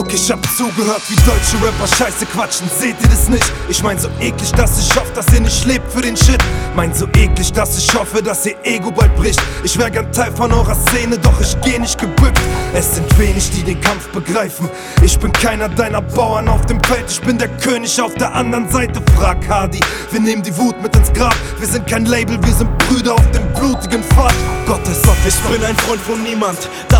Ich hab zugehört, wie deutsche Rapper Scheiße quatschen, seht ihr das nicht? Ich mein so eklig, dass ich hoffe, dass ihr nicht lebt für den Shit. Mein so eklig, dass ich hoffe, dass ihr Ego bald bricht. Ich wär gern Teil von eurer Szene, doch ich geh nicht gebückt. Es sind wenig, die den Kampf begreifen. Ich bin keiner deiner Bauern auf dem Feld, ich bin der König auf der anderen Seite. Frag Hardy, wir nehmen die Wut mit ins Grab. Wir sind kein Label, wir sind Brüder auf dem blutigen Pfad. Gottes Gott, ich bin ein Freund von niemand.